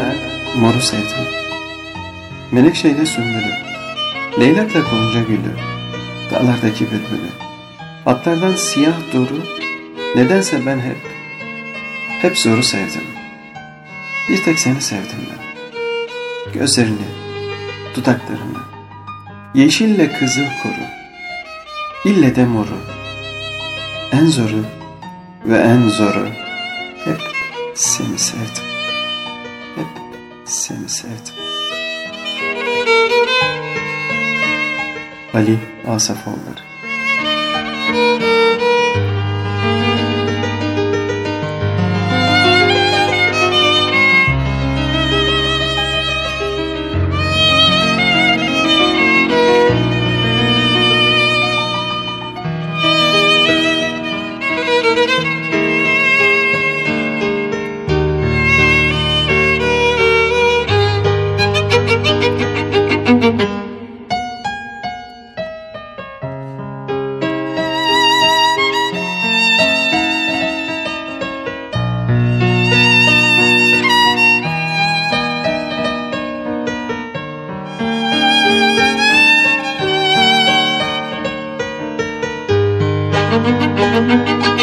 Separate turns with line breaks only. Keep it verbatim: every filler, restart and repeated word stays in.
ben moru sevdim. Menekşeyle sümbülü, leylakla gonca gülü, dağlardaki bülbülü, atlardan siyah doru, nedense ben hep, hep zoru sevdim. Bir tek seni sevdim ben. Gözlerini, dudaklarını, yeşille kızıl koru, ille de moru, en zoru ve en zoru, hep seni sevdim. Hep seni sevdim. Ali Asafoğulları.
Müzik